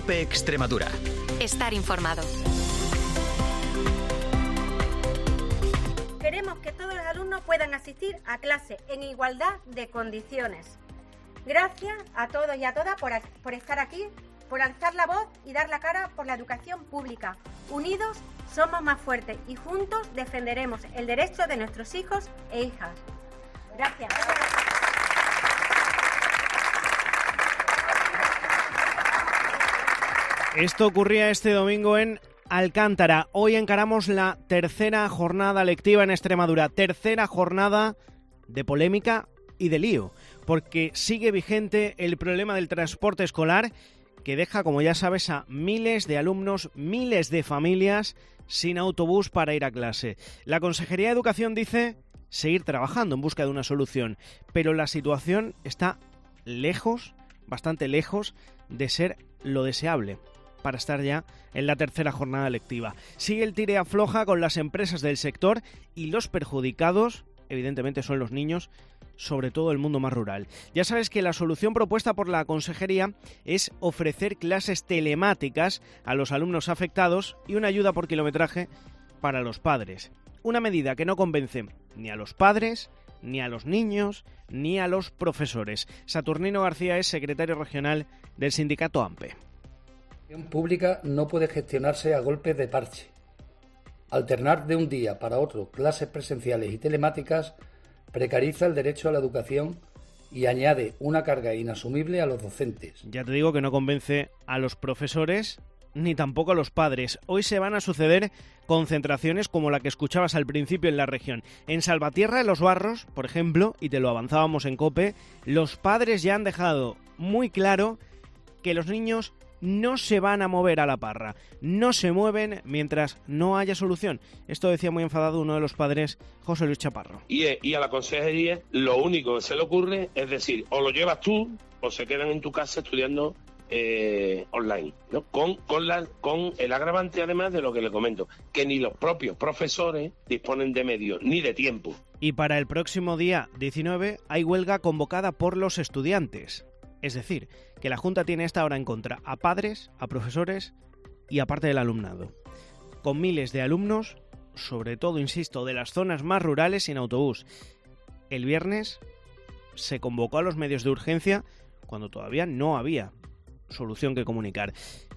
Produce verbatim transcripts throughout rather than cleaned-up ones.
COPE Extremadura. Estar informado. Queremos que todos los alumnos puedan asistir a clase en igualdad de condiciones. Gracias a todos y a todas por, por estar aquí, por alzar la voz y dar la cara por la educación pública. Unidos somos más fuertes y juntos defenderemos el derecho de nuestros hijos e hijas. Gracias. Esto ocurría este domingo en Alcántara. Hoy encaramos la tercera jornada lectiva en Extremadura. Tercera jornada de polémica y de lío, porque sigue vigente el problema del transporte escolar que deja, como ya sabes, a miles de alumnos, miles de familias sin autobús para ir a clase. La Consejería de Educación dice seguir trabajando en busca de una solución, pero la situación está lejos, bastante lejos, de ser lo deseable para estar ya en la tercera jornada lectiva. Sigue el tire afloja con las empresas del sector y los perjudicados, evidentemente, son los niños, sobre todo el mundo más rural. Ya sabes que la solución propuesta por la Consejería es ofrecer clases telemáticas a los alumnos afectados y una ayuda por kilometraje para los padres. Una medida que no convence ni a los padres, ni a los niños, ni a los profesores. Saturnino García es secretario regional del sindicato AMPE. La educación pública no puede gestionarse a golpes de parche. Alternar de un día para otro clases presenciales y telemáticas precariza el derecho a la educación y añade una carga inasumible a los docentes. Ya te digo que no convence a los profesores ni tampoco a los padres. Hoy se van a suceder concentraciones como la que escuchabas al principio en la región. En Salvatierra de los Barros, por ejemplo, y te lo avanzábamos en COPE, los padres ya han dejado muy claro que los niños no se van a mover a la parra, no se mueven mientras no haya solución. Esto decía muy enfadado uno de los padres, José Luis Chaparro. Y, y a la consejería lo único que se le ocurre es decir, o lo llevas tú o se quedan en tu casa estudiando eh, online, ¿no? Con, con, la, con el agravante además de lo que le comento, que ni los propios profesores disponen de medios ni de tiempo. Y para el próximo día diecinueve hay huelga convocada por los estudiantes. Es decir, que la Junta tiene esta hora en contra a padres, a profesores y a parte del alumnado. Con miles de alumnos, sobre todo, insisto, de las zonas más rurales sin autobús. El viernes se convocó a los medios de urgencia cuando todavía no había solución que comunicar.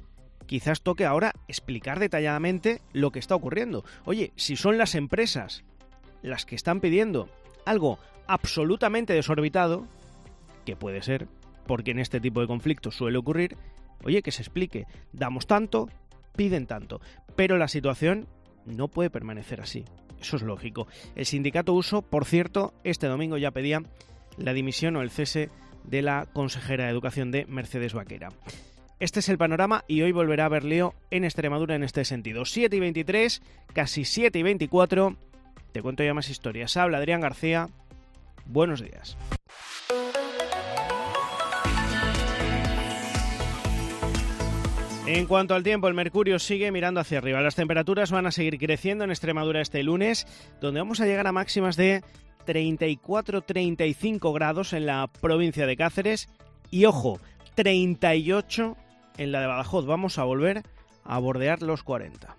Quizás toque ahora explicar detalladamente lo que está ocurriendo. Oye, si son las empresas las que están pidiendo algo absolutamente desorbitado, que puede ser, porque en este tipo de conflictos suele ocurrir, oye, que se explique. Damos tanto, piden tanto. Pero la situación no puede permanecer así. Eso es lógico. El sindicato Uso, por cierto, este domingo ya pedía la dimisión o el cese de la consejera de Educación de Mercedes Vaquera. Este es el panorama y hoy volverá a haber lío en Extremadura en este sentido. siete y veintitrés, casi siete y veinticuatro. Te cuento ya más historias. Habla Adrián García. Buenos días. En cuanto al tiempo, el mercurio sigue mirando hacia arriba. Las temperaturas van a seguir creciendo en Extremadura este lunes, donde vamos a llegar a máximas de treinta y cuatro a treinta y cinco grados en la provincia de Cáceres y, ojo, treinta y ocho en la de Badajoz. Vamos a volver a bordear los cuarenta.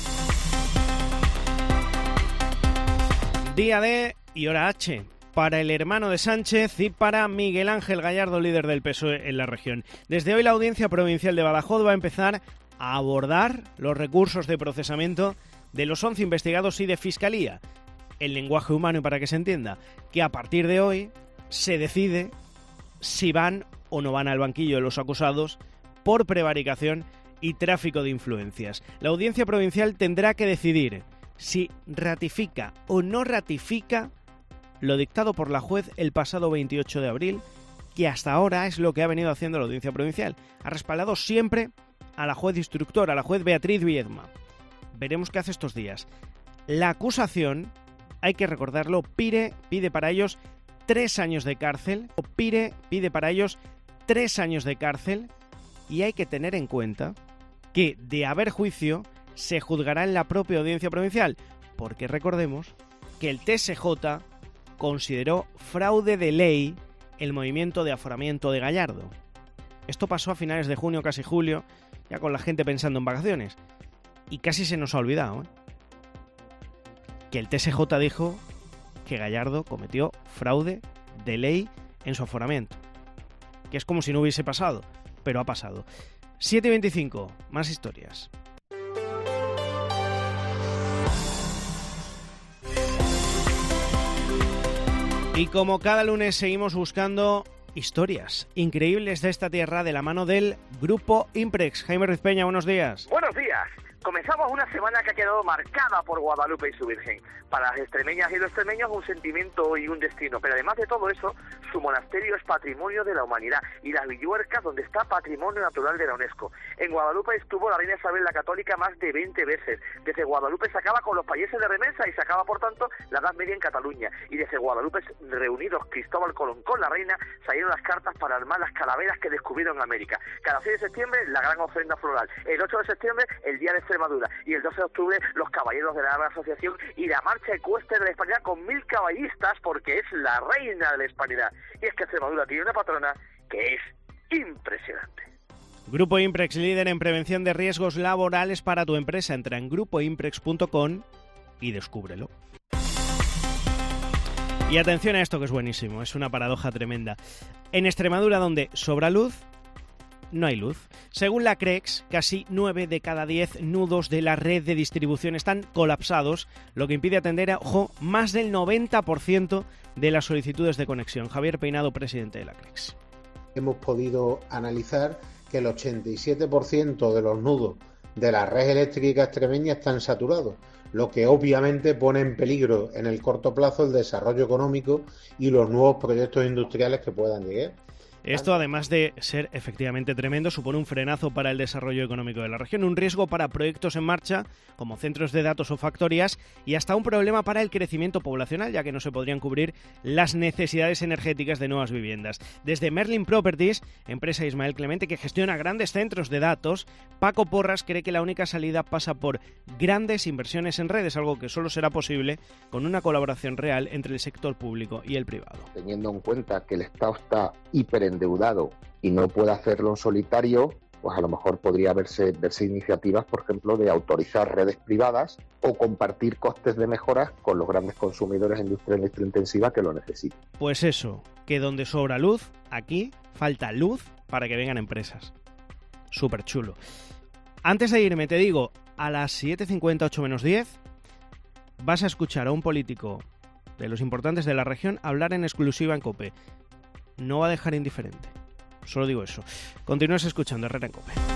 Día D y hora H para el hermano de Sánchez y para Miguel Ángel Gallardo, líder del P S O E en la región. Desde hoy la Audiencia Provincial de Badajoz va a empezar a abordar los recursos de procesamiento de los once investigados y de Fiscalía. El lenguaje humano, y para que se entienda, que a partir de hoy se decide si van o no van al banquillo de los acusados por prevaricación y tráfico de influencias. La Audiencia Provincial tendrá que decidir si ratifica o no ratifica lo dictado por la juez el pasado veintiocho de abril, que hasta ahora es lo que ha venido haciendo la Audiencia Provincial. Ha respaldado siempre a la juez instructora, a la juez Beatriz Viedma. Veremos qué hace estos días. La acusación, hay que recordarlo, pide, pide para ellos tres años de cárcel, o pide, pide para ellos tres años de cárcel, y hay que tener en cuenta que, de haber juicio, se juzgará en la propia Audiencia Provincial, porque recordemos que el T S J consideró fraude de ley el movimiento de aforamiento de Gallardo. Esto pasó a finales de junio, casi julio, ya con la gente pensando en vacaciones. Y casi se nos ha olvidado, ¿eh? Que el T S J dijo que Gallardo cometió fraude de ley en su aforamiento. Que es como si no hubiese pasado, pero ha pasado. siete y veinticinco, más historias. Y como cada lunes seguimos buscando historias increíbles de esta tierra de la mano del Grupo Imprex. Jaime Ruiz Peña, buenos días. Buenos días. Comenzamos una semana que ha quedado marcada por Guadalupe y su Virgen. Para las extremeñas y los extremeños un sentimiento y un destino, pero además de todo eso, su monasterio es patrimonio de la humanidad y las Villuercas donde está patrimonio natural de la UNESCO. En Guadalupe estuvo la reina Isabel la Católica más de veinte veces. Desde Guadalupe sacaba con los payeses de remesa y sacaba por tanto la Edad Media en Cataluña. Y desde Guadalupe reunidos Cristóbal Colón con la reina salieron las cartas para armar las calaveras que descubrieron en América. Cada seis de septiembre la gran ofrenda floral. El ocho de septiembre el día de Extremadura y el doce de octubre los caballeros de la Real Asociación y la marcha ecuestre de la Hispanidad con mil caballistas porque es la reina de la Hispanidad. Y es que Extremadura tiene una patrona que es impresionante. Grupo Imprex, líder en prevención de riesgos laborales para tu empresa. Entra en grupo imprex punto com y descúbrelo. Y atención a esto que es buenísimo, es una paradoja tremenda. En Extremadura, donde sobra luz, no hay luz. Según la CREX, casi nueve de cada diez nudos de la red de distribución están colapsados, lo que impide atender a, ojo, más del noventa por ciento de las solicitudes de conexión. Javier Peinado, presidente de la CREX. Hemos podido analizar que el ochenta y siete por ciento de los nudos de la red eléctrica extremeña están saturados, lo que obviamente pone en peligro en el corto plazo el desarrollo económico y los nuevos proyectos industriales que puedan llegar. Esto, además de ser efectivamente tremendo, supone un frenazo para el desarrollo económico de la región, un riesgo para proyectos en marcha, como centros de datos o factorías, y hasta un problema para el crecimiento poblacional, ya que no se podrían cubrir las necesidades energéticas de nuevas viviendas. Desde Merlin Properties, empresa Ismael Clemente, que gestiona grandes centros de datos, Paco Porras cree que la única salida pasa por grandes inversiones en redes, algo que solo será posible con una colaboración real entre el sector público y el privado. Teniendo en cuenta que el Estado está hiper endeudado y no puede hacerlo en solitario, pues a lo mejor podría verse, verse iniciativas, por ejemplo, de autorizar redes privadas o compartir costes de mejoras con los grandes consumidores de industria electrointensiva que lo necesiten. Pues eso, que donde sobra luz, aquí falta luz para que vengan empresas. Súper chulo. Antes de irme, te digo, a las siete cincuenta, ocho menos diez, vas a escuchar a un político de los importantes de la región hablar en exclusiva en COPE. No va a dejar indiferente. Solo digo eso. Continúas escuchando Herrera en COPE.